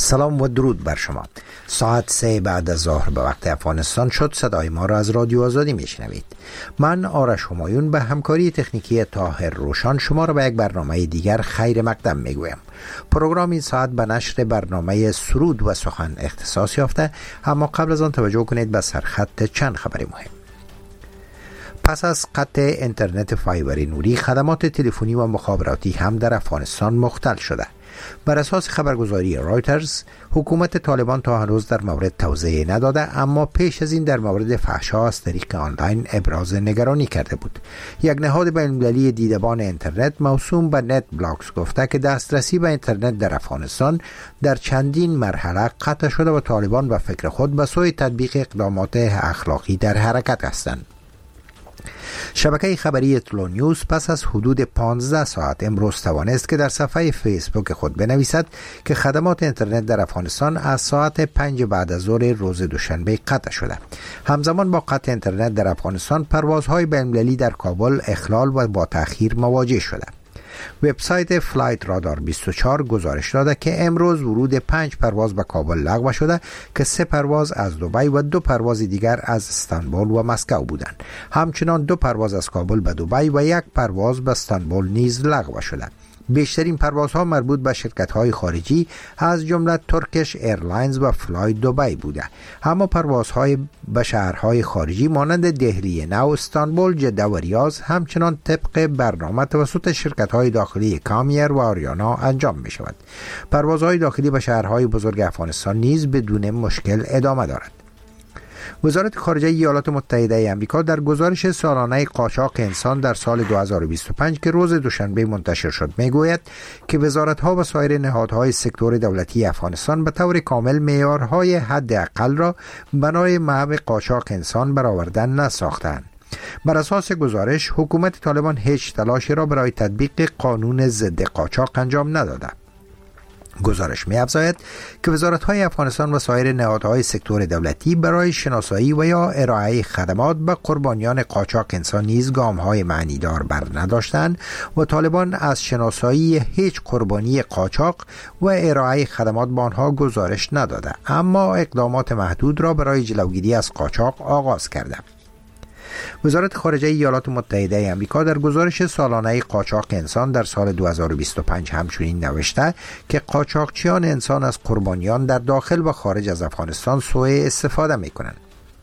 سلام و درود بر شما. ساعت 3 بعد از ظهر به وقت افغانستان شد. صدای ما را از رادیو آزادی میشنوید. من آرش همایون به همکاری تکنیکی طاهر روشان شما را به یک برنامه دیگر خیر مقدم میگویم. پروگرام این ساعت به نشر برنامه سرود و سخن اختصاص یافته، اما قبل از آن توجه کنید به سرخط چند خبر مهم. پس از قطع اینترنت فایبر نوری، خدمات تلفنی و مخابراتی هم در افغانستان مختل شده. بر اساس خبرگزاری رایترز، حکومت طالبان تا هنوز در مورد توضیح نداده، اما پیش از این در مورد فحشا از طریق آنلاین ابراز نگرانی کرده بود. یک نهاد بین‌المللی دیدبان اینترنت موسوم به نت بلاکس گفته که دسترسی به اینترنت در افغانستان در چندین مرحله قطع شده و طالبان به فکر خود به سوی تطبیق اقدامات اخلاقی در حرکت هستند. شبکه خبری اطلاع نیوز پس از حدود 15 ساعت امروز توانست که در صفحه فیسبوک خود بنویسد که خدمات اینترنت در افغانستان از ساعت 5 بعد از ظهر روز دوشنبه قطع شده. همزمان با قطع اینترنت در افغانستان، پروازهای بین‌المللی در کابل اخلال و با تأخیر مواجه شده. وبسایت فلایت رادار 24 گزارش داده که امروز ورود 5 پرواز به کابل لغو شده که 3 پرواز از دبی و 2 پرواز دیگر از استانبول و مسکو بودند. همچنان 2 پرواز از کابل به دبی و 1 پرواز به استانبول نیز لغو شده. بیشترین پروازها مربوط به شرکت‌های خارجی از جمله ترکش ایرلاینز و فلای دبی بوده. اما پروازهای به شهرهای خارجی مانند دهلی نو، استانبول، جده و ریاض همچنان طبق برنامه توسط شرکت‌های داخلی کامیر و آریانا انجام می‌شود. پروازهای داخلی به شهرهای بزرگ افغانستان نیز بدون مشکل ادامه دارد. وزارت خارجه ایالات متحده آمریکا در گزارش سالانه قاچاق انسان در سال 2025 که روز دوشنبه منتشر شد میگوید که وزارت‌ها و سایر نهادهای سکتور دولتی افغانستان به طور کامل معیارهای حداقل را بنای محو قاچاق انسان برآورده نساختند. بر اساس گزارش، حکومت طالبان هیچ تلاشی را برای تطبیق قانون ضد قاچاق انجام نداده. گزارش می‌افزاید که وزارت‌های افغانستان و سایر نهادهای سکتور دولتی برای شناسایی و یا ارائه خدمات به قربانیان قاچاق انسان نیز گام‌های معنیدار بر نداشتند و طالبان از شناسایی هیچ قربانی قاچاق و ارائه خدمات به آنها گزارش نداده، اما اقدامات محدود را برای جلوگیری از قاچاق آغاز کرده. وزارت خارجه ایالات متحده آمریکا در گزارش سالانه قاچاق انسان در سال 2025 همچنین نوشته که قاچاقچیان انسان از قربانیان در داخل و خارج از افغانستان سوء استفاده می‌کنند.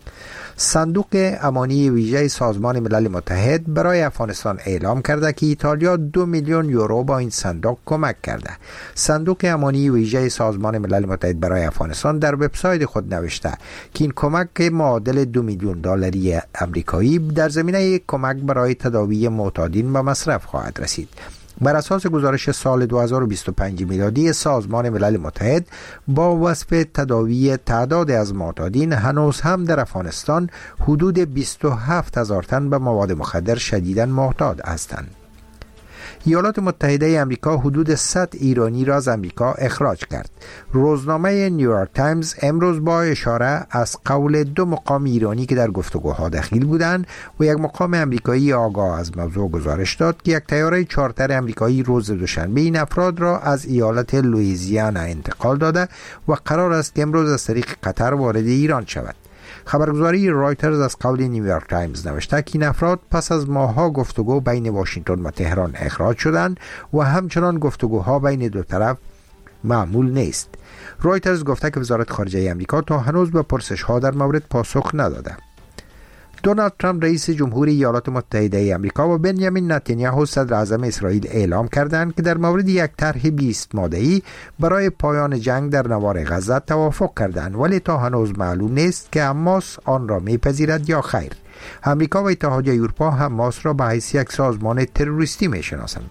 صندوق امانی ویژه سازمان ملل متحد برای افغانستان اعلام کرده که ایتالیا 2 میلیون یورو با این صندوق کمک کرده. صندوق امانی ویژه سازمان ملل متحد برای افغانستان در وبسایت خود نوشته که این کمک معادل 2 میلیون دلاری آمریکایی در زمینه کمک برای تداوی معتادین به مصرف خواهد رسید. بر اساس گزارش سال 2025 میلادی سازمان ملل متحد، با وصف تداوی تعداد از معتادین هنوز هم در افغانستان حدود 27,000 تن به مواد مخدر شدیداً معتاد هستند. ایالات متحده آمریکا حدود 100 ایرانی را از آمریکا اخراج کرد. روزنامه نیویورک تایمز امروز با اشاره از قول 2 مقام ایرانی که در گفتگوها دخیل بودند و 1 مقام آمریکایی آگاه از موضوع گزارش داد که یک طیاره چارتر آمریکایی روز دوشنبه این افراد را از ایالت لوئیزیانا انتقال داده و قرار است که امروز از طریق قطر وارد ایران شود. خبرگزاری رایترز از قول نیویورک تایمز نوشته که این افراد پس از ماه‌ها گفتگو بین واشنگتن و تهران اخراج شدند و همچنان گفتگوها بین دو طرف معمول نیست. رایترز گفته که وزارت خارجه آمریکا تا هنوز به پرسش‌ها در مورد پاسخ نداده. دونالد ترامپ رئیس جمهوری ایالات متحده آمریکا و بنیامین نتانیاهو صدر اعظم اسرائیل اعلام کردند که در مورد یک طرح 20 ماده‌ای برای پایان جنگ در نوار غزه توافق کردند، ولی تا هنوز معلوم نیست که حماس آن را میپذیرد یا خیر. آمریکا و اتحادیه اروپا حماس را به حیث یک سازمان تروریستی میشناسند.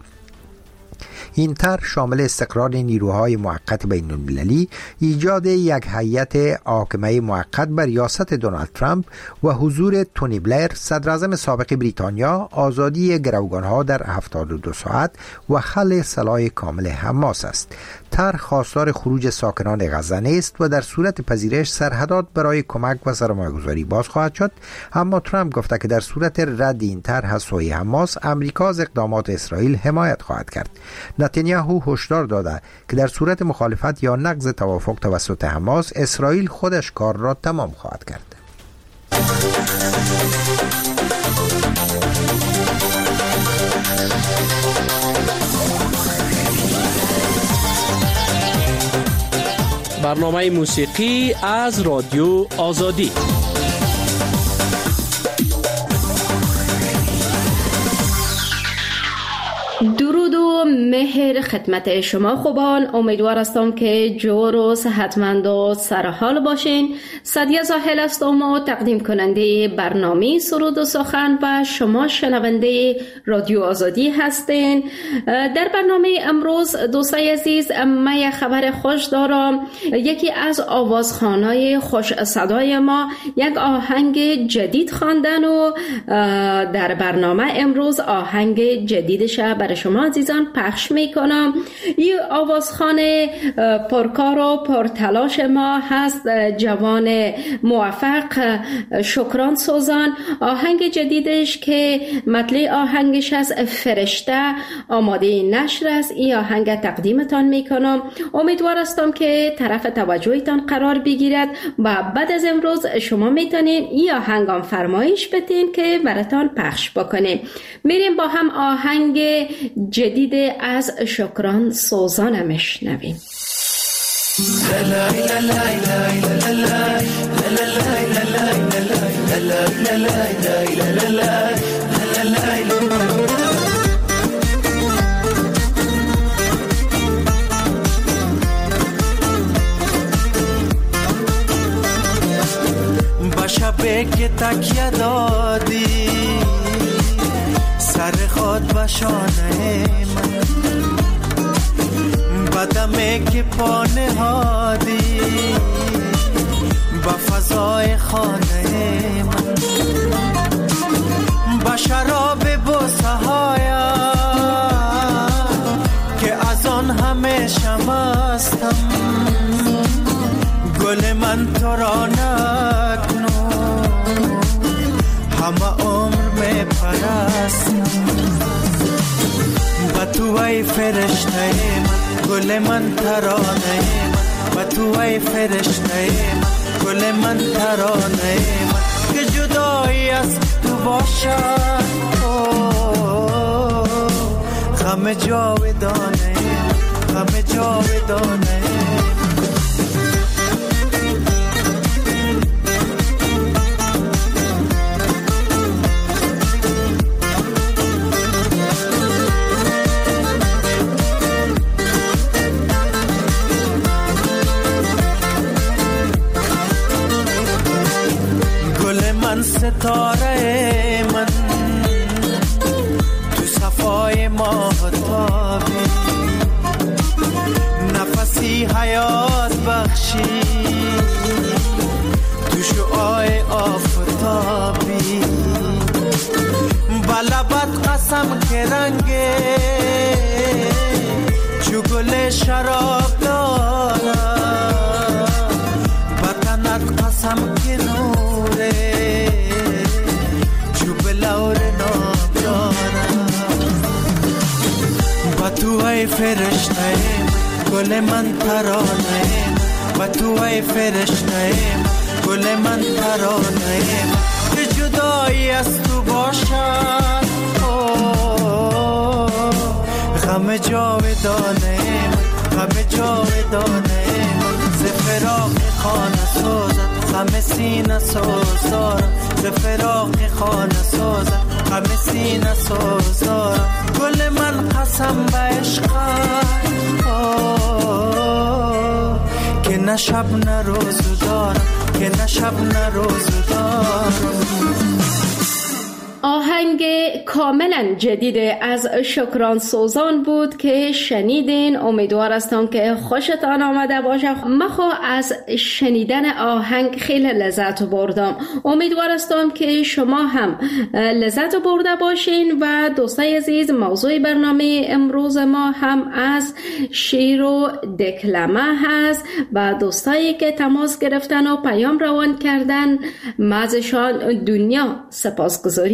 این طرح شامل استقرار نیروهای موقت بین المللی، ایجاد یک هیئت حاکمه موقت بر ریاست دونالد ترامپ و حضور تونی بلیر صدر اعظم سابق بریتانیا، آزادی گروگانها در 72 ساعت و حل سلاح کامل حماس است. طرح خواستار خروج ساکنان غزه نیست و در صورت پذیرش سرحدات برای کمک و سرمایه‌گذاری باز خواهد شد، اما ترامپ گفته که در صورت رد این طرح از سوی حماس، آمریکا از اقدامات اسرائیل حمایت خواهد کرد. نتانیاهو هشدار داده که در صورت مخالفت یا نقض توافق توسط حماس، اسرائیل خودش کار را تمام خواهد کرد. برنامه موسیقی از رادیو آزادی. درود و مهر خدمت شما خوبان. امیدوار هستم که جور و صحتمند و سرحال باشین. سعدیه زاهل هستم و تقدیم کننده برنامه سرود و سخن و شما شنونده رادیو آزادی هستین. در برنامه امروز دوستای عزیز، من یک خبر خوش دارم. یکی از آوازخوانای خوش صدای ما یک آهنگ جدید خواندن و در برنامه امروز آهنگ جدیدش برای شما عزیزان پخش میکنم. این آوازخوان پرکار و پرتلاش ما هست جوان موفق شکران سوزان. آهنگ جدیدش که مطلع آهنگش از فرشته آماده نشر است. این آهنگ تقدیمتان میکنم. امیدوار هستم که طرف توجهتان قرار بگیرد و بعد از امروز شما میتونین این آهنگام فرمایش بدین که براتان پخش بکنیم. میریم با هم آهنگ جدید از شکران سوزان میشنویم. با شبه که تکیه دادی سر خود به شانه من، بدمه که پا نهادی با فضای خانه من، با شراب بوسه هایم که از آن همیشه مستم، گل من تو را نکنو همه عمر می پرستم، با تو ای فرشته من، گل من ترانه من، با تو ای فرشته من، گل من ترانه من، که جدایی از تو باشد غم جاودانه، غم جاودانه. ستاره من تو صفای ماهتابی، نفسی حیات بخشی تو شعاع آفتابی، بلبت قسم که رنگه چو گل شراب دارم، وطنت قسم که نوره تو ای فرشته گل من ترانه، و تو ای فرشته گل من ترانه، که جدایی از تو باشد غم جاودانه، غم جاودانه. ز فراق خانه سازد غم سینه سازارم، ز فراق خانه سازد غم سینه سازارم، گل من قسم به عشقت که نه شب نه روز دارم، که نه شب نه روز دارم. آهنگ کاملا جدید از شکران سوزان بود که شنیدین. امیدوار هستم که خوشتان آمده باشه. من از شنیدن آهنگ خیلی لذت بردم. امیدوار هستم که شما هم لذت برده باشین. و دوستای عزیز، موضوع برنامه امروز ما هم از شعر و دکلمه هست و دوستایی که تماس گرفتن و پیام روان کردن، ازشان دنیا سپاسگزاری میکنم.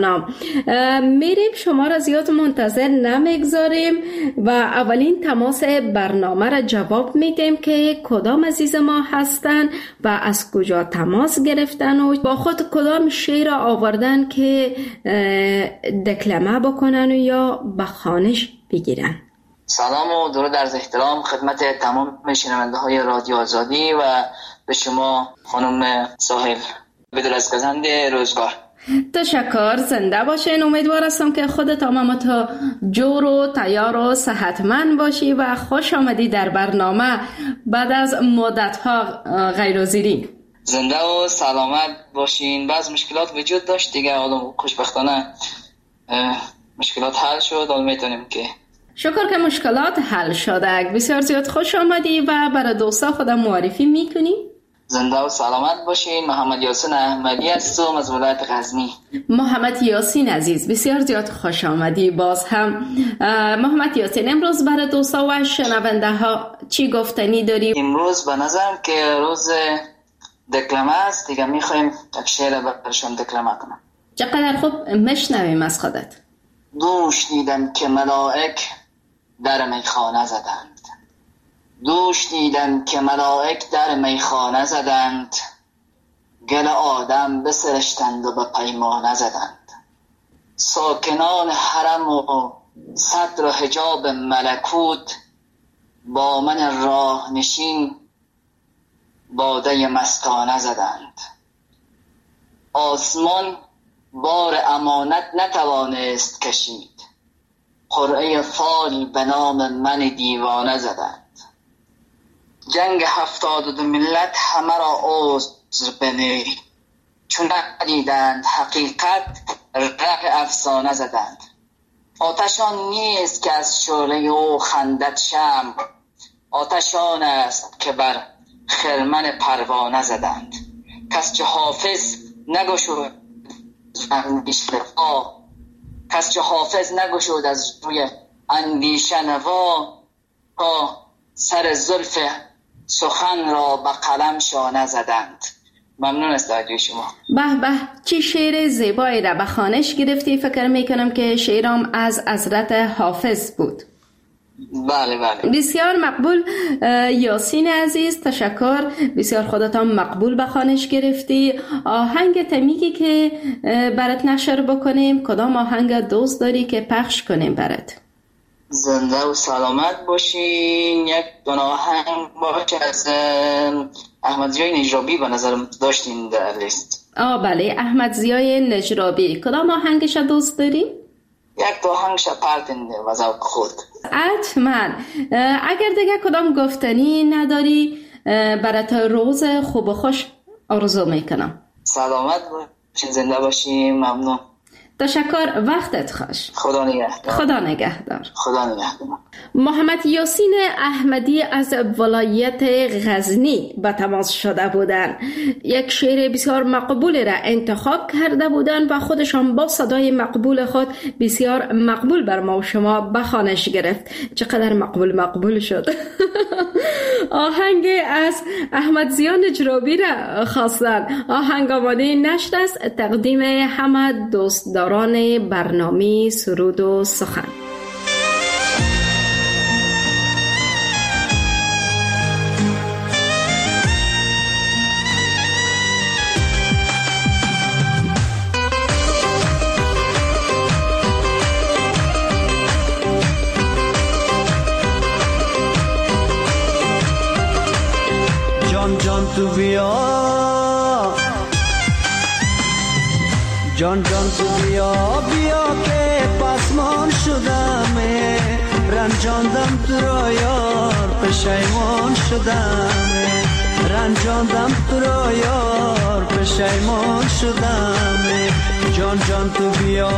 جانم. میریم، شما را زیاد منتظر نمیگذاریم و اولین تماس برنامه را جواب میدیم که کدام عزیز ما هستن و از کجا تماس گرفتن و با خود کدام شعر را آوردن که دکلمه بکنن و یا به خوانش بگیرن. سلام و درود عرض احترام خدمت تمام شنونده های رادیو آزادی و به شما خانم ساحل بدرزگزنده روزگار. تشکر، زنده باشین. امیدوار هستم که خودت تا جور و تیار و صحتمند باشی و خوش آمدی در برنامه بعد از مدت‌ها غیرحاضری. زنده و سلامت باشین. بعض مشکلات وجود داشت دیگه، حالا خوشبختانه مشکلات حل شد. حالا میتونیم که شکر که مشکلات حل شده. بسیار زیاد خوش آمدی و برای دوستا خودم معرفی میکنی؟ زنده و سلامت باشین. محمد یاسین احمدی هستم از ولایت غزنی. محمد یاسین عزیز، بسیار زیاد خوش آمدی. باز هم محمد یاسین، امروز برای دوستا و شنونده ها چی گفتنی داری؟ امروز به نظرم که روز دکلمه است دیگه، میخوایم یک شعر برشون دکلمه کنم. چقدر خوب، مشنویم از خودت. دوش دیدم که ملائک در میخانه زدند، دوش دیدم که ملائک در میخانه زدند، گل آدم بسرشتند و به پیمانه زدند. ساکنان حرم و صدر و حجاب ملکوت، با من راه نشین باده مستانه زدند. آسمان بار امانت نتوانست کشید، قرعه فال به نام من دیوانه زدند. جنگ 72 ملت همه را عذر بنه، چون ندیدند حقیقت ره افسانه زدند. آتشان نیست که از شعله او خندد شمع، آتشان است که بر خرمن پروانه زدند. کس که حافظ نگشود کس که حافظ نگشود از روی اندیشه نوا، تا سر زلف سخن را به قلم شانه زدند. ممنون از توجه شما. به به، چی شعر زیبایی را به خوانش گرفتی. فکر میکنم که شعرم از حضرت حافظ بود. بله بله، بسیار مقبول یاسین عزیز، تشکر. بسیار خودت هم مقبول به خوانش گرفتی. آهنگ تمیگی که برات نشر بکنیم، کدام آهنگ دوست داری که پخش کنیم برات؟ زنده و سلامت باشین. یک دو آهنگ باشه از احمد ضیای نجرابی به نظرم داشتین در لیست. بله، احمد ضیای نجرابی. کدام آهنگش دوست داری؟ یک دو آهنگش پرتین و ذوق خود. حتما. اگر دیگه کدام گفتنی نداری، برات روز خوب و خوش آرزو میکنم. سلامت باشین، زنده باشین. ممنون. تشکر، وقتت خوش. خدا نگهدار. خدا نگهدار. خدا نگهدار. محمد یاسین احمدی از ولایت غزنی به تماس شده بودند. یک شعر بسیار مقبول را انتخاب کرده بودند و خودشان با صدای مقبول خود بسیار مقبول بر ما و شما به خوانش گرفت. چقدر مقبول شد. آهنگ از احمد ضیای نجرابی را خواستند. آهنگ آماده نشر است. تقدیم همه دوستداران برنامه سرود و سخن. جان جان تو بیا، جان جان تو بیا بیا که پسمان شدم، رنجاندم تو را یار پشیمان شدم، رنجاندم تو را یار پشیمان شدم. جان جان تو بیا،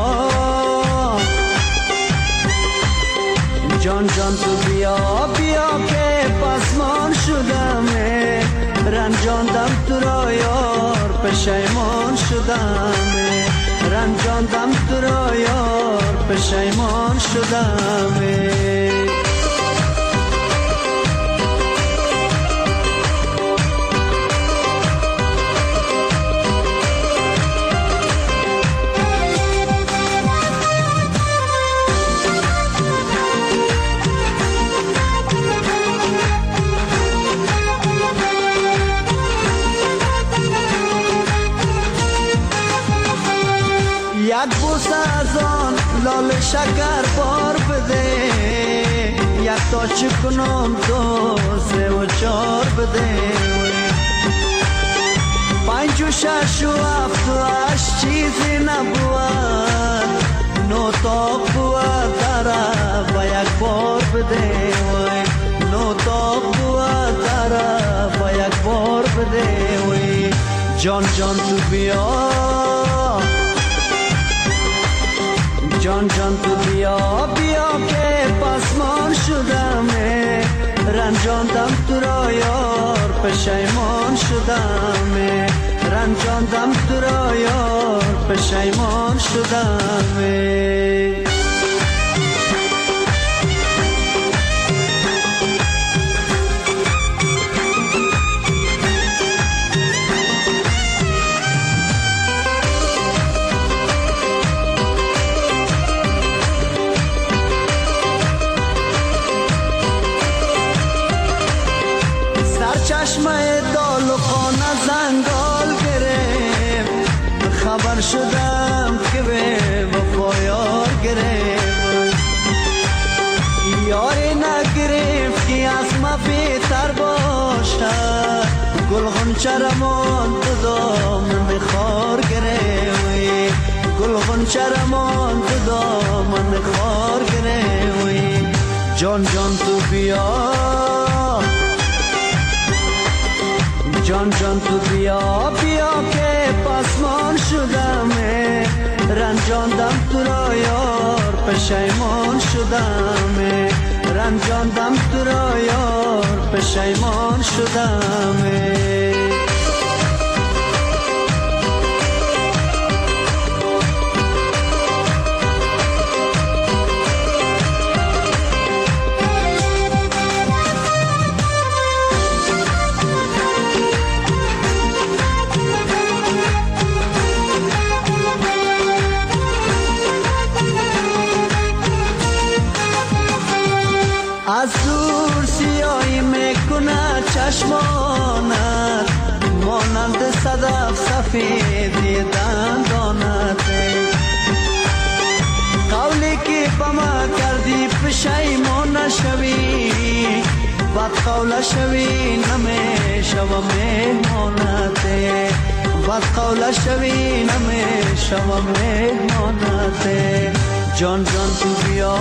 جان جان تو بیا بیا که پسمان شدم، رنجاندم تو را یار پشیمان شدم، رنجاندم تو را یار پشیمان شدم. حال شکر بار بده، یک تا چکنم 2 3 و 4 بده، 5 و 6 و 7 و 8 چیزی نبود، 9 تا بود داره و یک بار بده، 9 تا بود داره و یک بار بده. جان جان تو بیا، جان جان تو بیا بیا که پسمان شدمه، رنجاندم تو را یار پشیمان شدمه، رنجاندم تو را یار پشیمان شدمه. چشمه دال و خانه زنگال گرفت، خبر شدم که به وفا یار گرفت، یاری نگرفت که از ما بهتر باشد، گل غنچه رمان تو دامن خار گرفت، گل غنچه رمان تو دامن خار گرفت. جان جان تو بیا، جان جان تو بیا بیا که پسمان شدمه، رنجاندم تو را یار پشیمان شدمه، رنجاندم تو را یار پشیمان شدمه. از دور سیاهی میکنه چشمانت، مانند صدف سفیدی دندانت، قولی که با ما کردی پشیمان نشوی، بد قول شوی نمیشوم مهمانت، بد قول شوی نمیشوم مهمانت. جان جان تو بیا،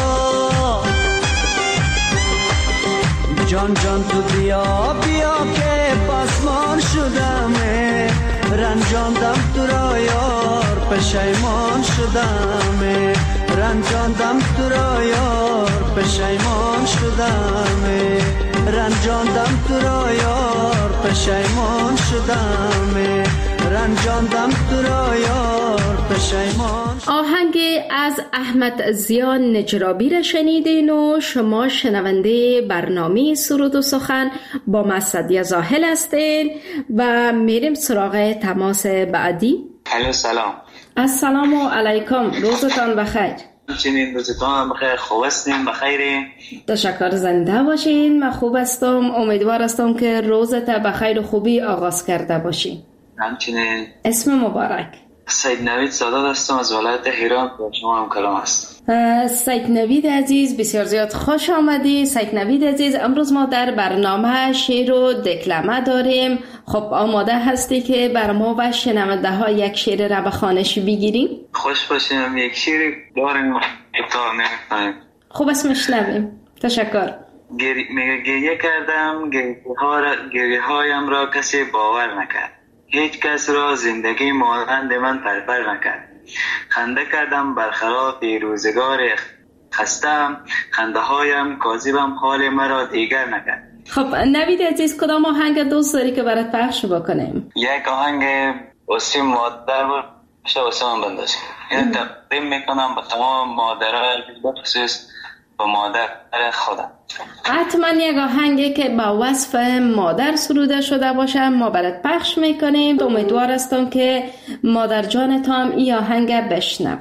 جان جان تو بیا بیا که پسمان شدمه، رنجاندم تو را یار پشیمان شدمه، رنجاندم تو را یار پشیمان شدمه، رنجاندم تو را یار پشیمان شدمه، رنجاندم تو را یار پشیمان. آهنگ از احمد ضیا نجرابی را شنیدین و شما شنونده برنامه سرود و سخن با مسعدی زاهل هستین و میریم سراغ تماس بعدی. الو سلام. السلام علیکم، روزتان بخیر. چنین روزتان بخیر، خوب هستین؟ بخیرین؟ تشکر، زنده باشین. من خوب هستم، امیدوار هستم که روزت بخیر و خوبی آغاز کرده باشین. همچنین. اسم مبارک؟ سید نوید سادات هستم از ولایت هرات، با شما هم کلام هستم. سید نوید عزیز، بسیار زیاد خوش آمدی. سید نوید عزیز، امروز ما در برنامه شعر و دکلمه داریم. خب آماده هستی که بر ما و شنونده ها یک شعر را به خوانش بگیریم؟ خوش باشیم، یک شعر داریم ابتدا نمی‌کنیم. خوب است، میشنویم. تشکر. گریه کردم، گریه هایم را کسی باور نکرد، هیچ کس را زندگی مانند من پرپر نکرد. خنده کردم برخلاف روزگار خستم، خنده هایم کاذبم حال مرا دیگر نکرد. خب نوید عزیز، کدام آهنگ دوست داری که برات پخش بکنیم؟ یک آهنگ واسه مادر باشه، واسه من بندازیم. اینو تقدیم میکنم به تمام مادرها، بخصوص به مادر خودم. حتما یک آهنگی که با وصف مادر سروده شده باشه ما برات پخش میکنیم. امیدوار هستم که مادر جانت هم این آهنگ بشنوه.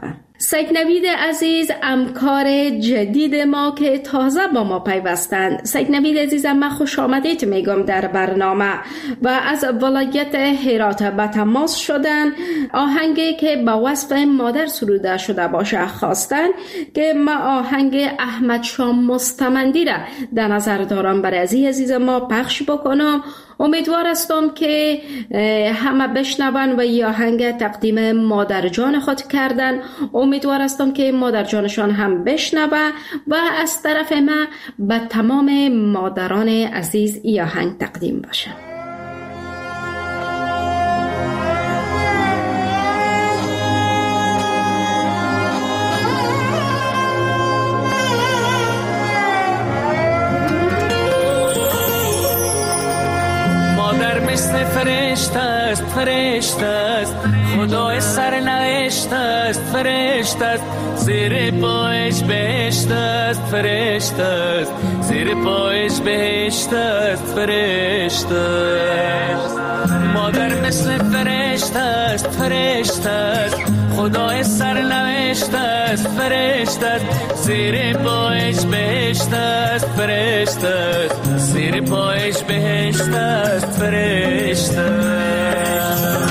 سید نوید عزیز همکار جدید ما که تازه با ما پیوستند. سید نوید عزیز ما خوش آمدید میگم در برنامه و از ولایت هرات به تماس شدن. آهنگی که با وصف مادر سروده شده باشه خواستن که ما آهنگ احمد شاه مستمندی را در نظر دارم برای عزیز ما پخش بکنم. امیدوار هستم که همه بشنون و این آهنگ تقدیم مادر جان خود کردن. امیدوار هستم که مادر جانشان هم بشنوه و از طرف ما به تمام مادران عزیز این آهنگ تقدیم باشه. مثل فرشته است فرشته است خدای سرنوشت است فرشته است زیر پایش بهشت است فرشته است زیر پایش بهشت است فرشته است مادر مثل فرشته است فرشته است خدای سرنوشت است فرشته است زیر پایش بهشت است فرشته است زیر پایش بهشت است فرشته است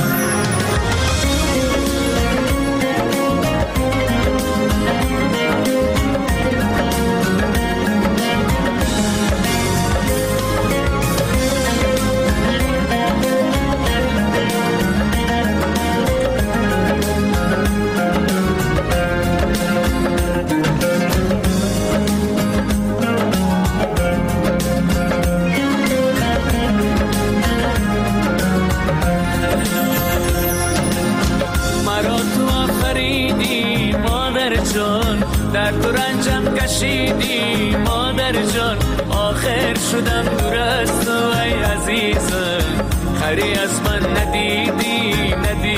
در تو رنجم کشیدی مادر جان آخر شدم دور از تو ای عزیزم خری از من ندیدی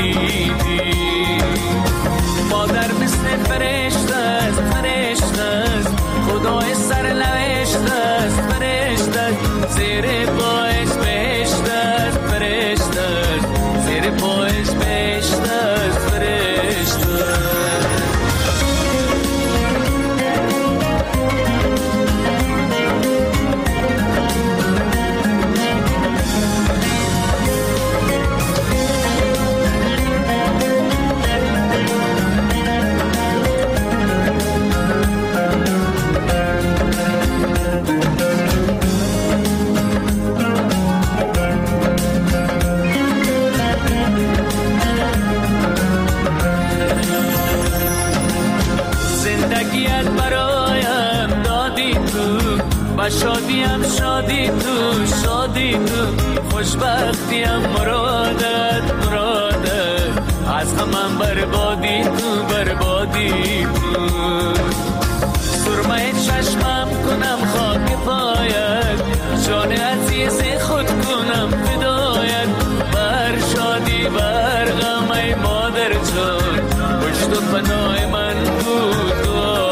مادر مثل فرشته است فرشته است خدای سرنوشت است فرشته است زیر پایش بهشت است فرشته است زیر پایش بهشت است فرشته است شادیم شادی تو شادی تو خوشبختیم مرادت از غمم بربادی تو سرمه چشمم کنم خاک پایت جان عزیز خود کنم فدایت بر شادی بر غم ای مادر جان پشت و پناه من بود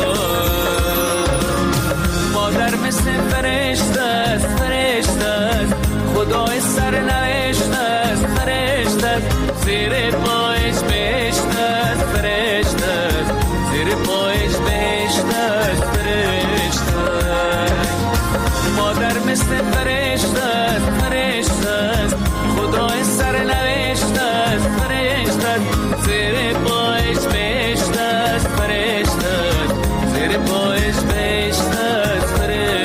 مادر مثل فرشته است فرشته است خدای سرنوشت است فرشته است زیر پایش بهشت است فرشته است زیر پایش بهشت است فرشته مادر مثل فرشته است فرشته است خدای سرنوشت است فرشته است زیر پایش بهشت است فرشته است زیر پایش بهشت است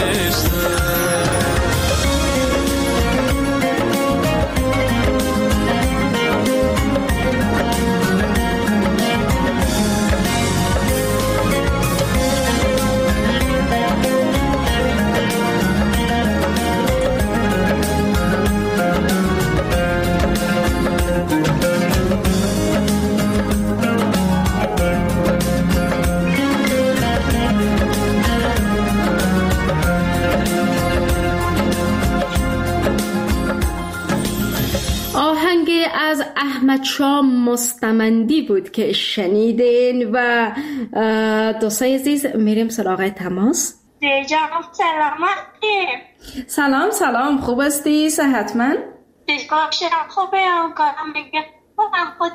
از احمد شاه مستمندی بود که شنیدین و دوستای عزیز میریم سراغ تماس. جناب سلامتی. سلام خوب هستی؟ صحتمند؟ دیگاه خوبه. کارم میگه خود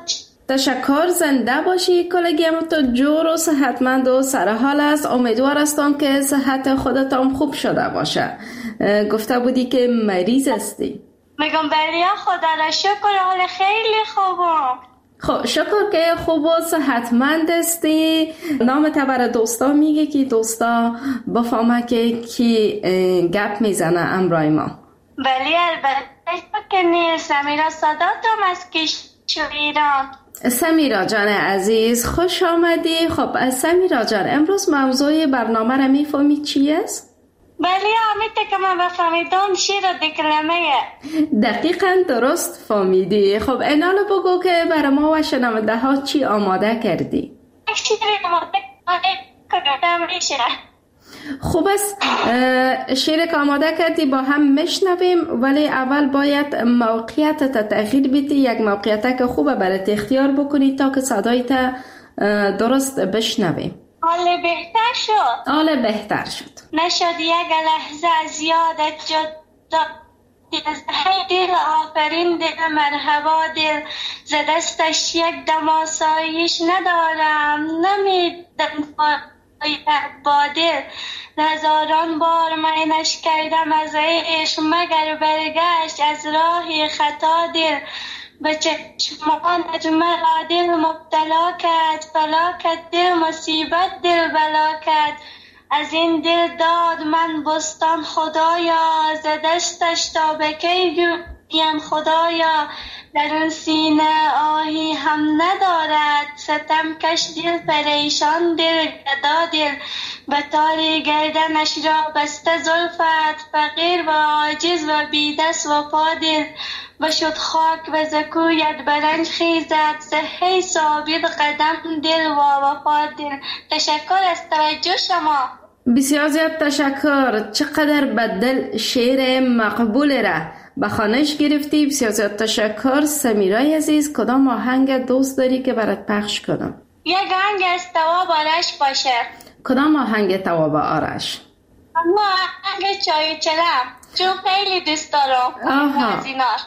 تشکر، زنده باشی کلگیم. تو جور و صحتمند و سرحال است. امیدوار هستم که صحت خودتان خوب شده باشه. گفته بودی که مریض هستی. میگم بله خدا را شکر، حال خیلی خوبم. خب شکر که خوب و صحتمند هستی. نام تا برای دوستا میگه که دوستا بفهمه که کی گپ میزنه امرای ما. بله البته که نیست. سمیرا صداتم از کشور ایران. سمیرا جان عزیز خوش آمدی. خب سمیرا جان امروز موضوع برنامه را میفهمی چی است؟ بله امیده که من بفهمیدم شیر دکلمه. دقیقا درست فهمیدی. خب اینالو بگو که برای ما و شنونده ها چی آماده کردی؟ شیر آماده کردم میشه. خوب است، شیر که آماده کردی با هم میشنویم، ولی اول باید موقعیت تغییر بدی. یک موقعیت که خوبه برای اختیار بکنی تا که صدایت درست بشنویم. حال بهتر شد؟ حال بهتر شد. نشد یک لحظه از یادت جدا، دل آفرین دل مرحبا دل، ز دستش یک دم آسایش ندارم، نمیدم با دل. هزاران بار منش کردم از عشق، مگر برگشت از راه خطا دل. به چشمانت مرا دل مبتلا کرد، فلاکت دل مصیبت دل بلا کرد. از این دل داد من بستان خدایا، ز دستش تا به کی جویم خدایا. در اون سینه آهی هم ندارد، ستم کش دل پریشان دل گدا دل. به تاری گردنش را بسته زلفت، فقیر و عاجز و بی دست و پا دل. بشد خاک و زکویت برنج خیزد، صحی ثابت قدم دل و وفا دل. تشکر از توجه شما. بسیار زیاد تشکر. چقدر به دل شعر مقبول را به خوانش گرفتی. بسیار زیاد تشکر. سمیرای عزیز کدام آهنگ دوست داری که برات پخش کنم؟ یک آهنگ از تواب آرش باشه. کدام آهنگ تواب آرش؟ اما آهنگ چای چلم، چون خیلی دوست دارم.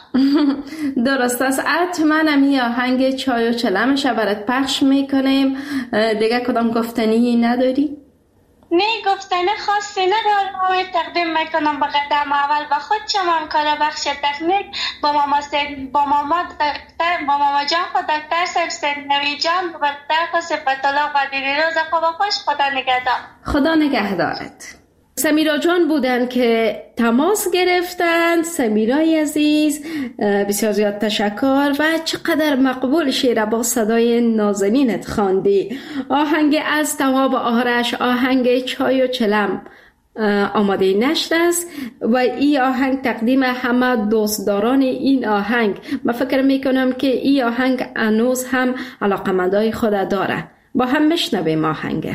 درست است. حتما همی آهنگ چای و چلمش برات پخش میکنیم. دیگه کدام گفتنی نداری؟ نه گفتنه خاصی ندارم. تقدیم میکنم به قدم اول و خود شما کار بخش تکنیک با ماما جان خود دکتر سبسنوی جان و دکتر سپتالا و دیری روز خوب خوش. خدا نگهدار. خدا نگهدارت. سمیرا جان بودن که تماس گرفتند. سمیرای عزیز بسیار زیاد تشکر و چقدر مقبول شعر با صدای نازنینت خواندی. آهنگ از تواب آرش، آهنگ چای و چلم آماده نشد است و این آهنگ تقدیم همه دوستداران این آهنگ. من فکر میکنم که این آهنگ هنوز هم علاقمندای خود داره. با هم میشنویم آهنگ.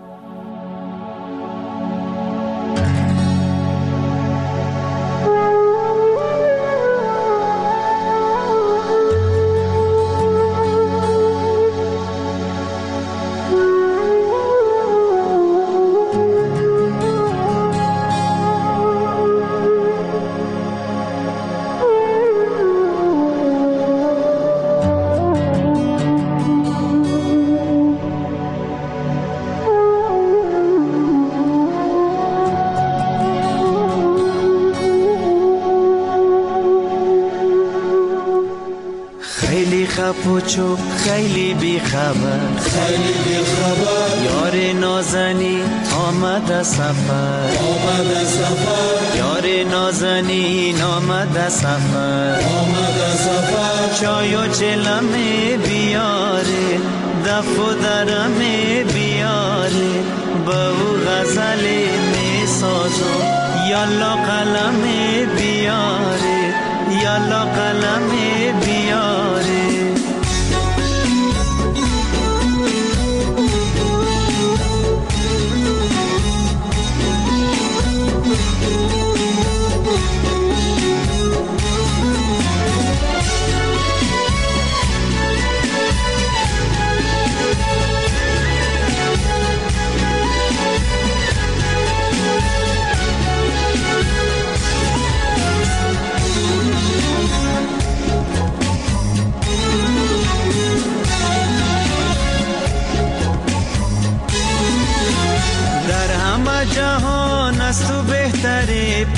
پوچو خیلی بی خبر یار نازنی آمد سفر یار نازنین آمد سفر چای و چلم بیاره دف و درم بیاره با او غزل می سازم یالا قلم بیاره یالا قلم بیاره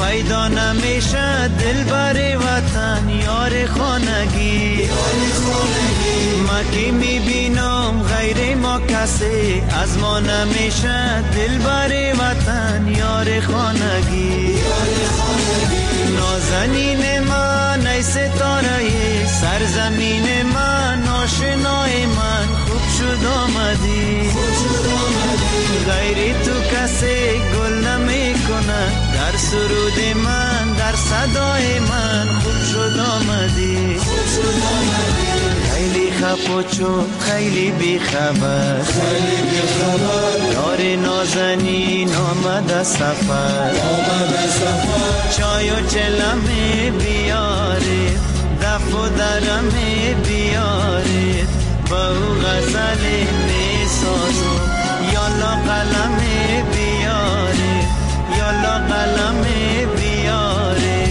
پیدا نمیشه دل بر وطن یار خانگی. ما که میبینم غیر ما کسی از ما نمیشه دل بر وطن یار خانگی. نازنین من ای ستاره سرزمین من آشنای من خوب شد آمدی. غیر تو کسی گل نمی کنه در سرود من در صدای من خوب شد آمدی. خیلی خپوچو خیلی بیخبر یار نازنین آمد سفر. چای و چلمه بیاره دف و درمه بیاره با او غزل می سازم. یالا قلمه بیاره یالا قلمه بیاره.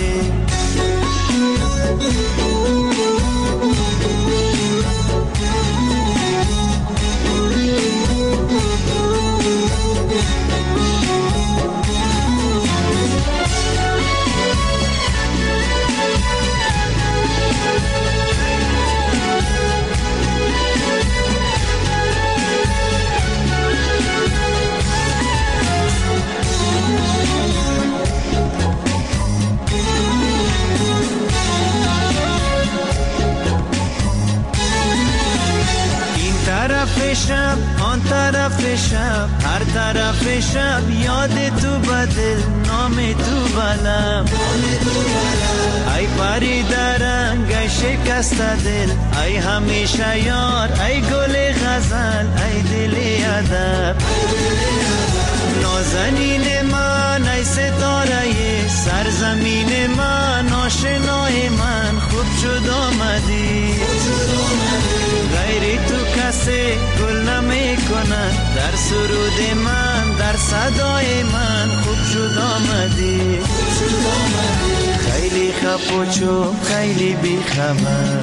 شب آن طرف شب هر طرف شب یاد تو بدل نام تو بلم. ای پری درنگ ای شکست دل ای همیشه یار ای گل غزل ای دل ادب. نازنین من ای ستاره سرزمین من آشنای من خوب شد آمدی. غیر تو کسی گل نمی کنه در سرود من در صدای من خوب شد آمدی. خیلی خپوچو خیلی بیخبر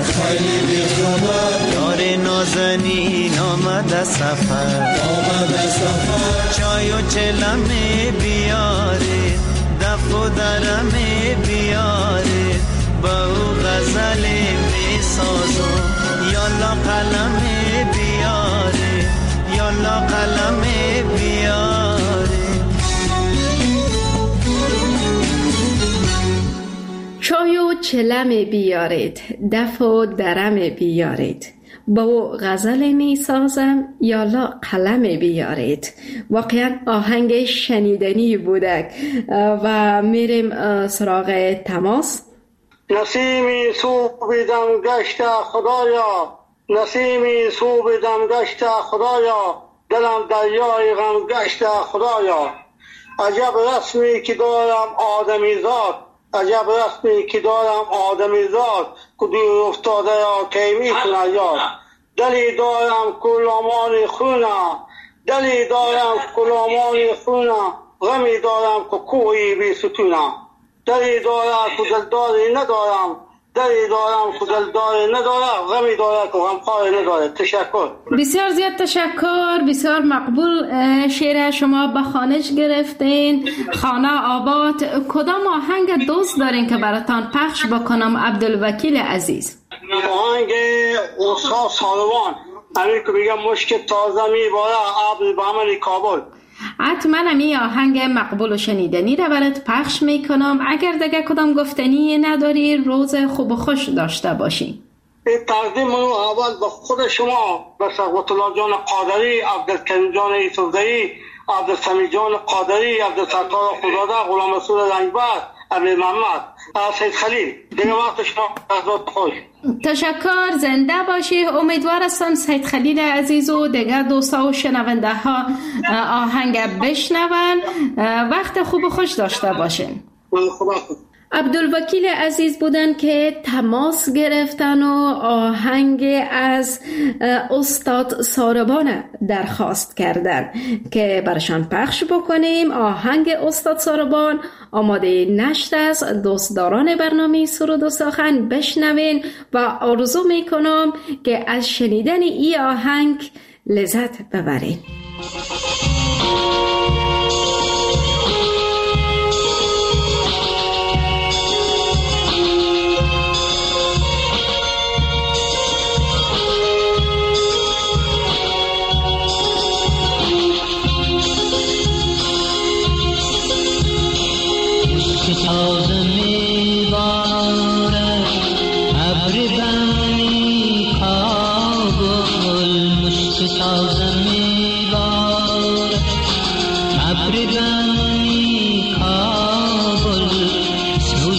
یار نازنین آمد سفر. چای و چلمه بیاره دف و درمه بیاره با او غزل می سازم. یالا قلمه بیاره یالا قلمه بیاره. چای و چلم بیارید دف و درم بیارید با غزل می سازم یالا قلم بیارید. واقعا آهنگ شنیدنی بودک و میریم سراغ تماس. نسیمی صبح دم گشت خدایا نسیمی صبح دم گشت خدایا دلم دریای غم گشت خدایا. عجب رسمی که دارم آدمی زاد عجب رسمی که دارم آدمی زاد که دور افتاده یا کی میتونه یاد. دلی دارم کلامان خونه دلی دارم کلامان خونه غمی دارم که کوهی بی ستونه. دلی دارم که دلداری ندارم دلی دارم که دلداری ندارم غمی دارم که غمخواری ندارم. تشکر. بسیار زیاد تشکر. بسیار مقبول شعر شما به خانش گرفتین. خانه آباد. کدام آهنگ دوست دارین که براتان پخش بکنم عبدالوکیل عزیز؟ آهنگ استاد سالوان همین که بگم مشک تازه میباره عبد بامن کابل. حتما این آهنگ مقبول و شنیدنی رو برات پخش میکنم. اگر دیگه کدام گفتنی نداری روز خوب و خوش داشته باشین. تقدیم منو اول به خود شما به ثروت الله جان قادری عبدالکریم جان یوسفزئی عبدالسمیع جان قادری عبدالستار خداده غلام رسول رنگبر عبد محمد سید خلیل. دیگه وقت شما از خوش. تشکر. زنده باشی. امیدوار هستم سید خلیل عزیز و دیگر دوستا و شنونده ها آهنگ بشنون. وقت خوب و خوش داشته باشین. عبدالوکیل عزیز بودن که تماس گرفتن و آهنگ از استاد ساربان درخواست کردن که برشان پخش بکنیم. آهنگ استاد ساربان آماده نشت است. دوستداران برنامه سرود و سخن بشنوین و آرزو میکنم که از شنیدن این آهنگ لذت ببرین.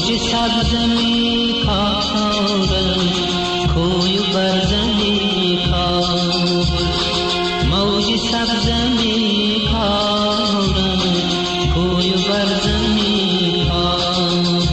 موج سبز میکارم کوی و برزن میکارم موج سبز میکارم کوی و برزن میکارم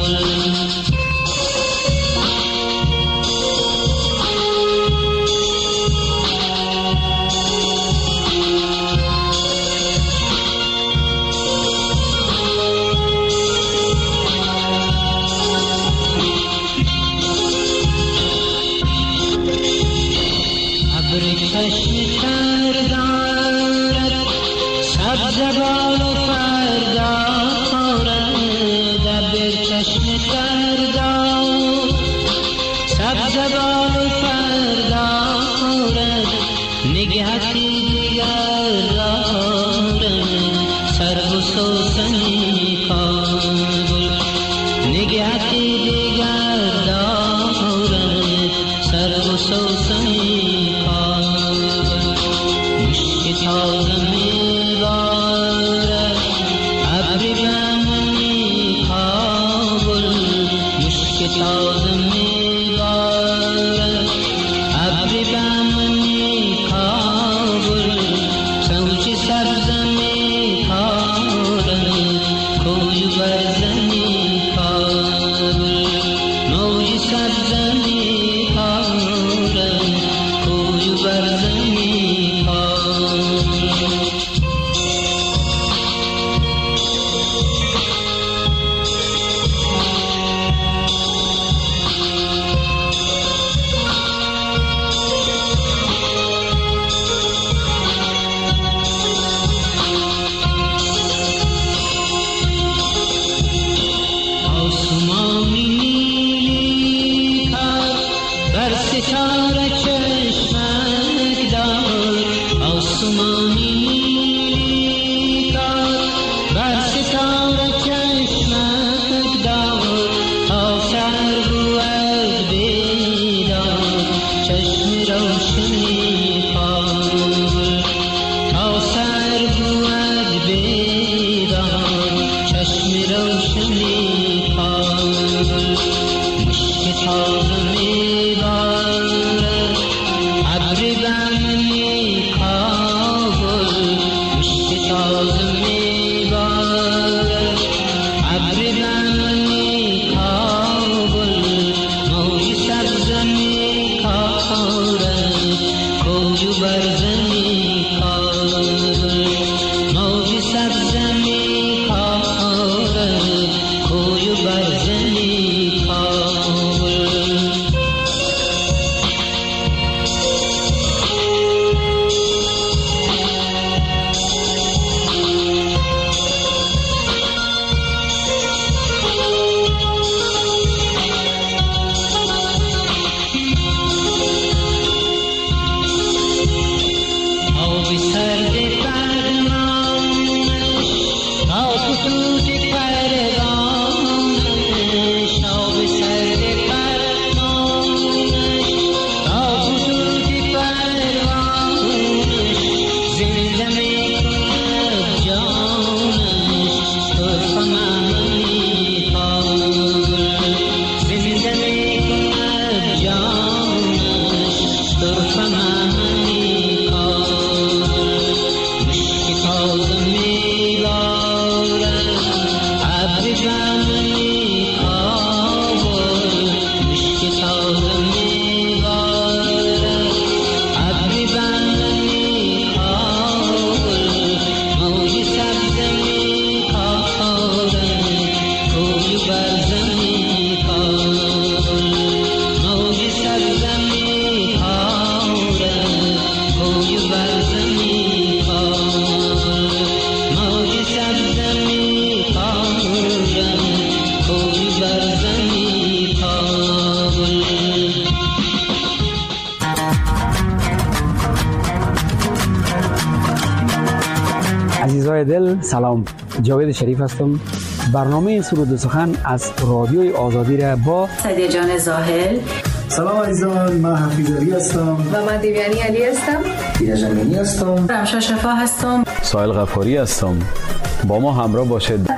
عزیزای دل سلام، جاوید شریف هستم. برنامه سرود و سخن از رادیوی آزادی را با سعدیه جان زاهل. سلام عزیزان، من حفیظ علی هستم و من دیویانی علی هستم. دینا جمینی هستم. رمشا شفا هستم. سایل غفاری هستم. با ما همراه باشید. های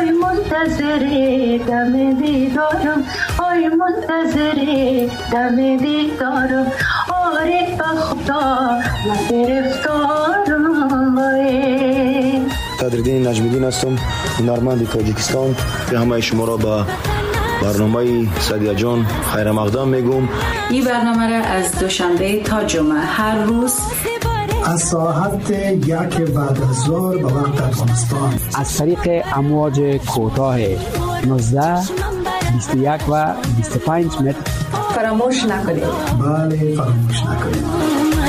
آی منتظر دم دیدارم، آی منتظر دم دیدارم، آره به خدا من گرفتارم. قدردین نجمیدین هستم، هنرمند تاجیکستان. همه شما را به برنامه سعدیه جان خیر مقدم میگم. این برنامه را از دوشنبه تا جمعه هر روز از ساعت 1 بعد از ظهر به وقت افغانستان از طریق امواج کوتاه 19 21 و 25 متر فراموش نکنید. بله فراموش نکنید.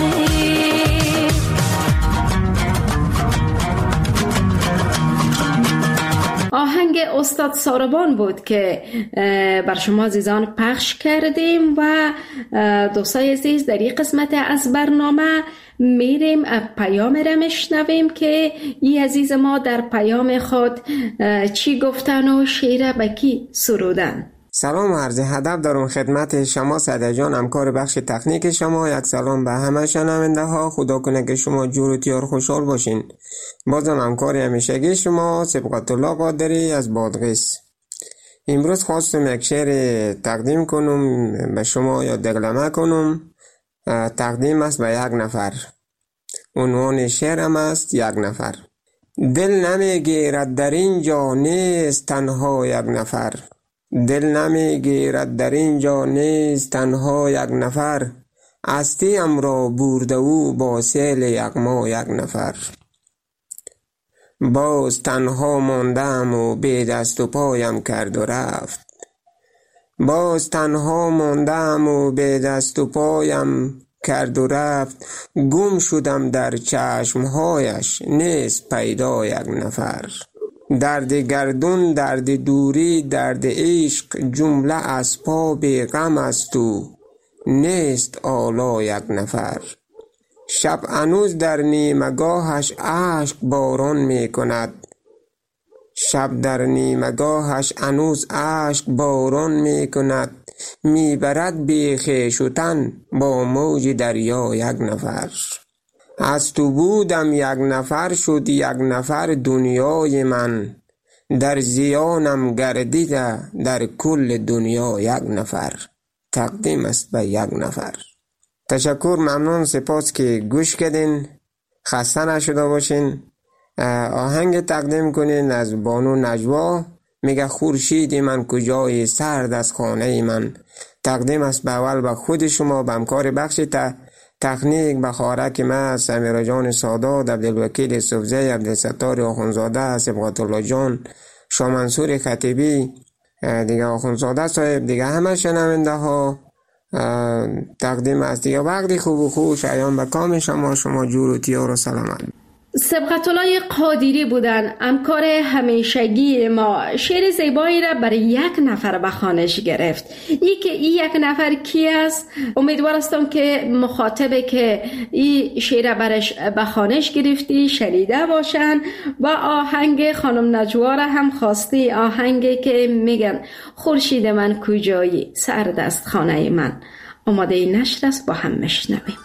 آهنگ استاد ساربان بود که بر شما عزیزان پخش کردیم و دوستای عزیز در این قسمت از برنامه میریم پیام را میشنویم که این عزیز ما در پیام خود چی گفتن و شعر به کی سرودن. سلام و عرض ادب دارم خدمت شما سعدیه جان، همکار بخش تکنیک شما. یک سلام به همه شنونده ها. خدا کنه که شما جور و تیار خوشحال باشین. بازم همکار همیشگی شما سبقت الله قادری از بادغیس. امروز خواستم یک شعر تقدیم کنم به شما یا دگلمه کنم. تقدیم است به یک نفر. عنوان شعرم است یک نفر. دل نمیگیرد در اینجا نیست تنها یک نفر، دل نمیگیرد در اینجا نیست تنها یک نفر، هستیم را برده او با سیل یغما یک نفر. باز تنها ماندم و بی دست و پایم کرد و رفت، باز تنها ماندم و بی دست و پایم کرد و رفت، گم شدم در چشمهایش نیست پیدا یک نفر. درد گردون، درد دوری، درد عشق، جمله اسباب غم است و نیست آلا یک نفر. شب هنوز در نیمگاهش اشک باران می کند، شب در نیمگاهش هنوز اشک باران می کند، می برد بی خویش و تن با موج دریا یک نفر. از تو بودم یک نفر شد یک نفر دنیای من، در زیانم گردیده در کل دنیا یک نفر. تقدیم است به یک نفر. تشکر، ممنون، سپاس که گوش کردین. خسته نشده باشین. آهنگ تقدیم کنین از بانو نجوا، میگه خورشید من کجای سرد از خانه من. تقدیم است به اول به خود شما، به همکار بخش تکنیک، به خارک من سمیرا جان سادات، عبدالوکیل صوفزی، عبدالستار آخونزاده، سبقت الله جان، شاه منصور خطیبی، دیگه آخونزاده صاحب، دیگه همه شنونده ها. تقدیم است دیگه وقتی خوب و خوش ایام به کام شما جور و تیار و سلامت. سبقت الله قادری بودن، همکار همیشگی ما. شعر زیبایی را برای یک نفر به خوانش گرفت. این یک نفر کی است؟ امیدوار هستم که مخاطبه که این شعر برش به خوانش گرفتی شنیده باشن و آهنگ خانم نجوا را هم خواستی، آهنگی که میگن خورشید من کجایی سرد است خانه من. آماده نشر است، با هم میشنویم.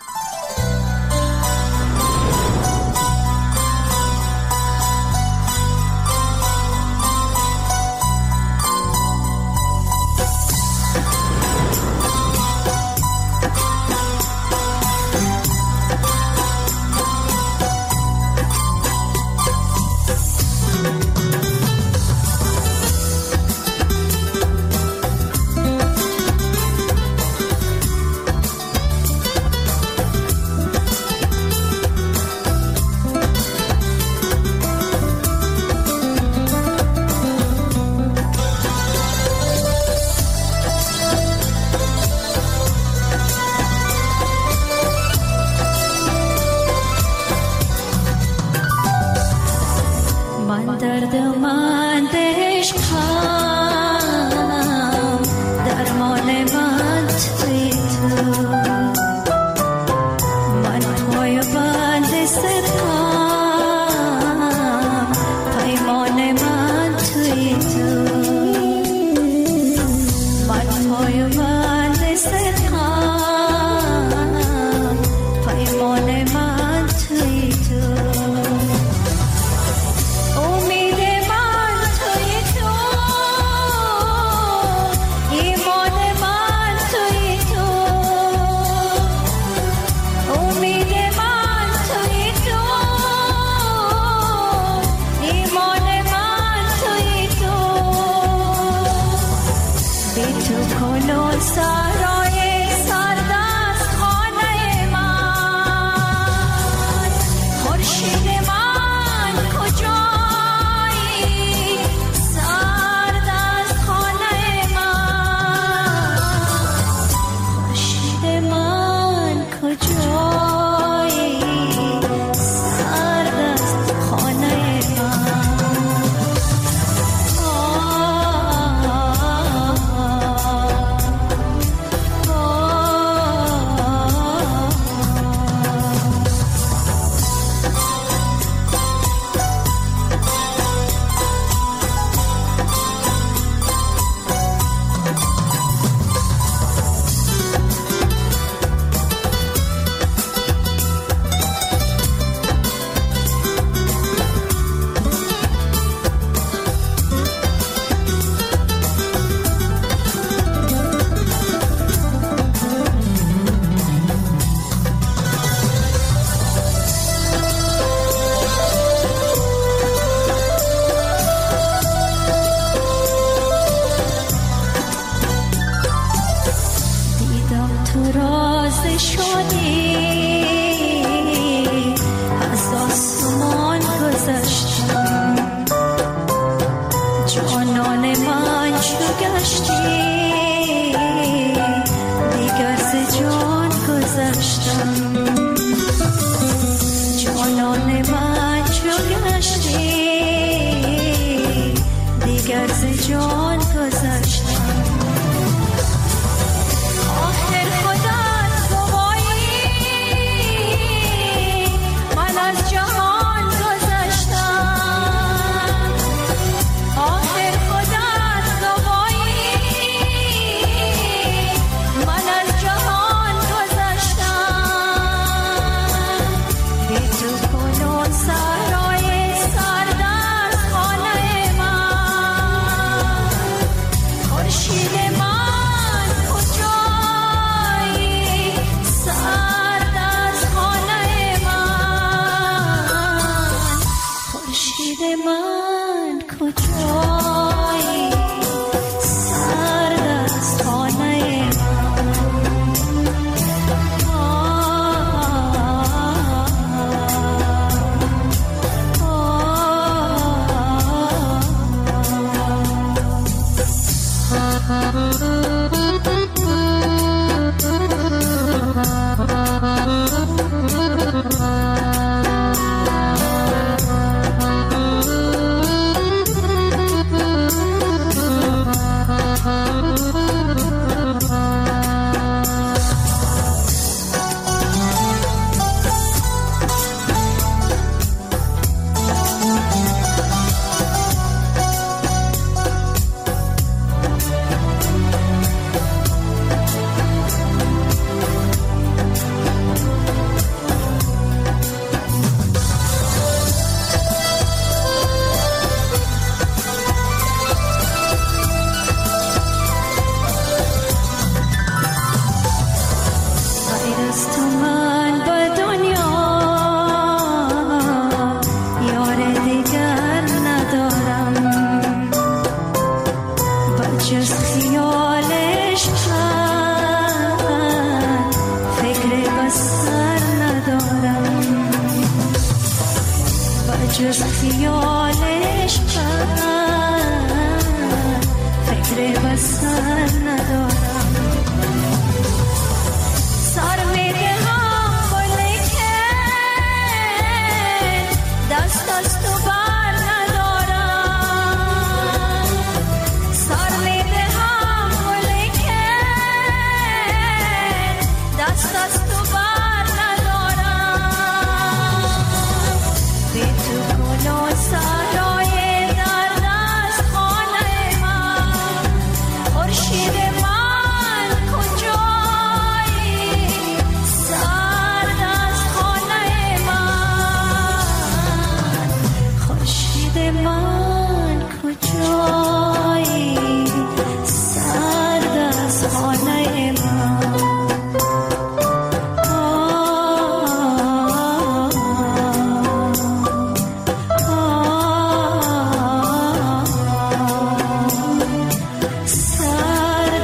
سر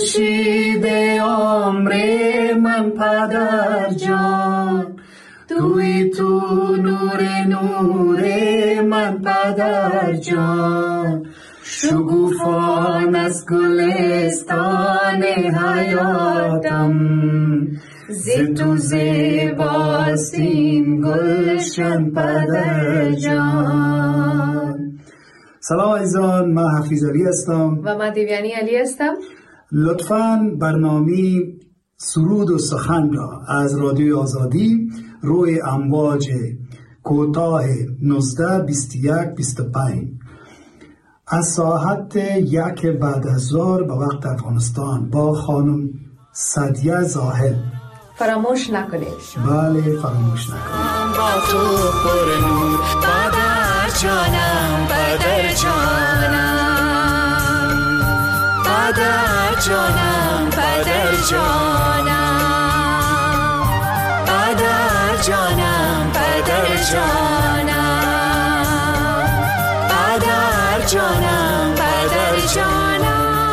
خورشید عمر من پدر جان، توی تو نور من پدر جان، شگوفان از گلستان حیاتم، ز تو زیباست این گلشن پدر جان. سلام عزیزان، من حفیظ علی هستم و من دیویانی علی هستم. لطفاً برنامه سرود و سخن را از رادیوی آزادی روی امواج کوتاه 19 21 25 از ساعت 1 بعد از ظهر به وقت افغانستان با خانم سعدیه زاهد فراموش نکنید. بله فراموش نکنید. با تو پر نور پدر جانم، پدر جانم، پدر جانم، پدر جانم، پدر جانم، پدر جانم، پدر جانم، پدر جانم.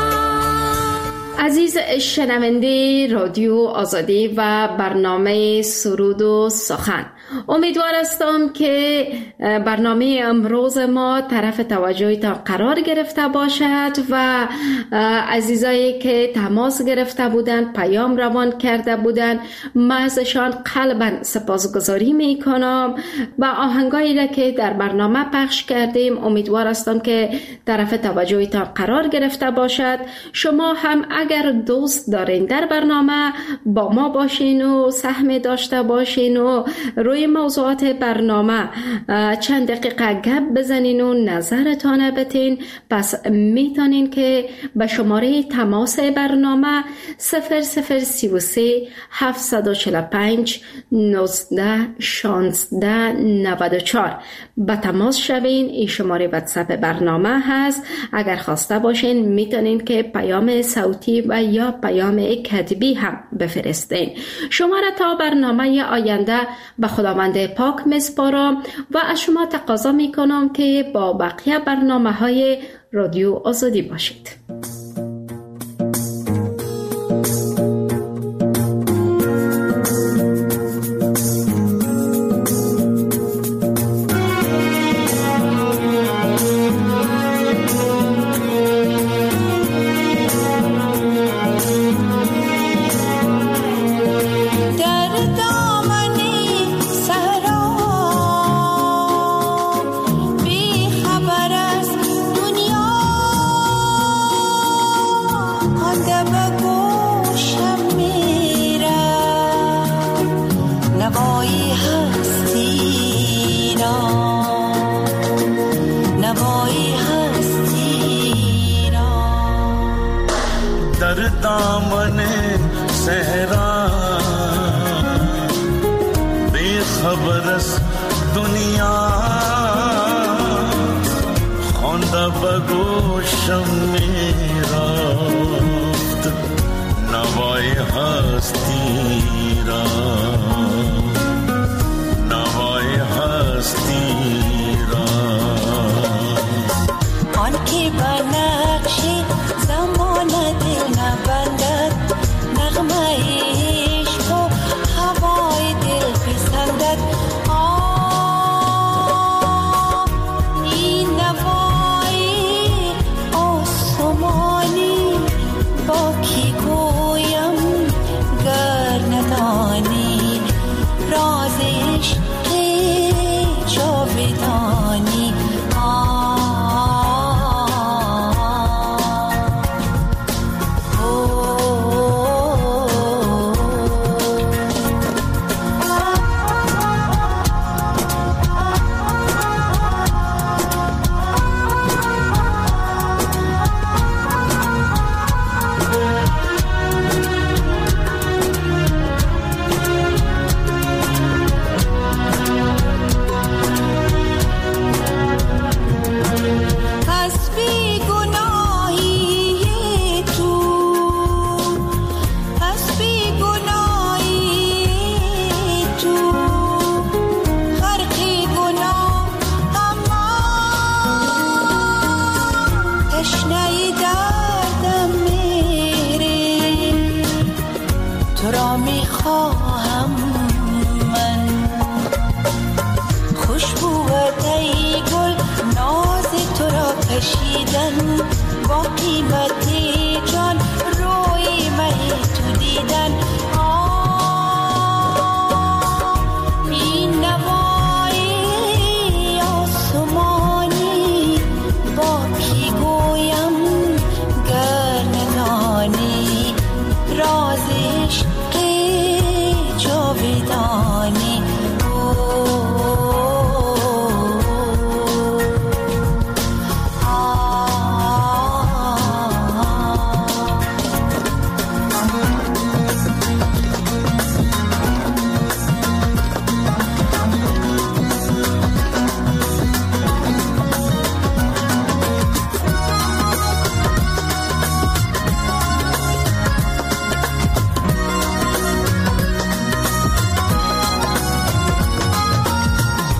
عزیز شنونده رادیو آزادی و برنامه سرود و سخن، امیدوار هستم که برنامه امروز ما طرف توجهتان قرار گرفته باشد و عزیزایی که تماس گرفته بودند، پیام روان کرده بودند، من ازشان قلباً سپاسگزاری می کنم و آهنگایی را که در برنامه پخش کردیم امیدوار هستم که طرف توجهتان قرار گرفته باشد. شما هم اگر دوست دارین در برنامه با ما باشین و سهم داشته باشین و روی موضوعات برنامه چند دقیقه گپ بزنین و نظرتان بتین، پس میتونین که به شماره تماس برنامه 0033 745 19 16 94 به تماس شوین. این شماره واتساپ برنامه هست. اگر خواسته باشین میتونین که پیام صوتی و یا پیام کتبی هم بفرستین. شما را تا برنامه آینده به خداوند پاک میسپارم و از شما تقاضا میکنم که با بقیه برنامه‌های رادیو آزادی باشید. با کی گویم گر ندانی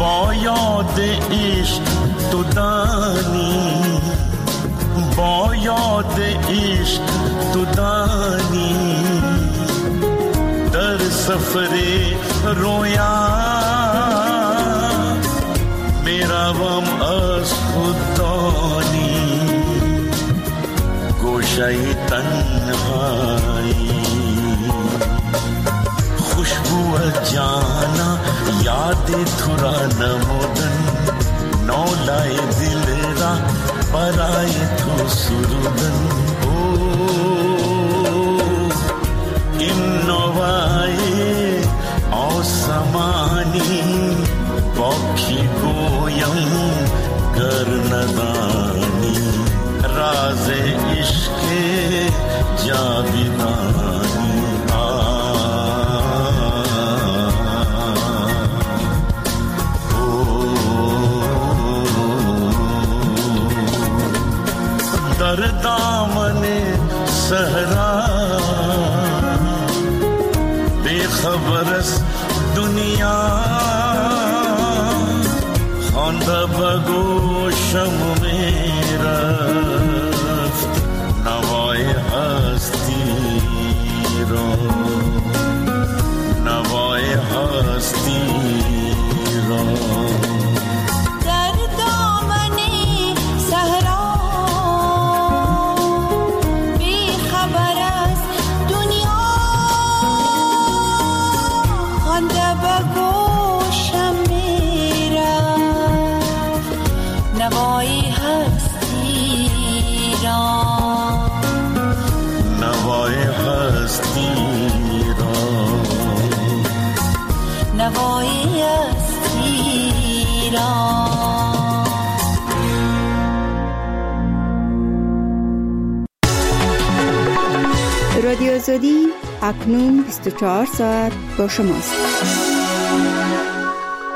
با یاد عشق تو دانی، با یاد عشق تو دانی، در سفر رویا میروم از خود دانی، گوشه تنهایی خوشبو جانا یاد تو را نمودن، نولای دل را برای تو سرودن. این نوای آسمانی با کی گویم گر ندانی، راز عشق جاویدانی. در دامن صحرا بیخبر است دنیا، خوانده به گوشم می رفت نوای هستی را، نوای هستی را. نوای هستی را، نوای هستی را، نوای هستی را. رادیو آزادی اکنون 24 ساعت با شماست.